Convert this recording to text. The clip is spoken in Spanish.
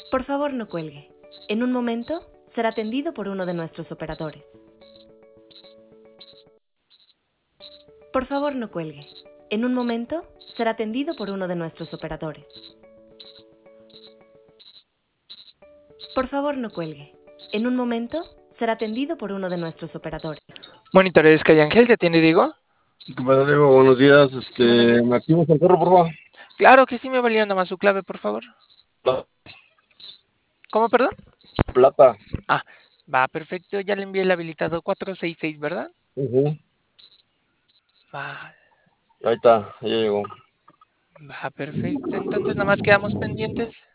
Por favor, no cuelgue. En un momento será atendido por uno de nuestros operadores. Por favor, no cuelgue. En un momento será atendido por uno de nuestros operadores. Por favor, no cuelgue. En un momento será atendido por uno de nuestros operadores. Monitores Calle Ángel, ¿te atiende Diego? ¿Qué pasa, Diego? Buenos días. Buenos días. ¿Me activas el perro, por favor? Claro que sí, me valía nada más su clave, por favor. ¿Cómo, perdón? Plata. Ah, va, perfecto. Ya le envié el habilitado 466, ¿verdad? Va, Ahí está, ya llegó. va, perfecto. Entonces nada más quedamos pendientes.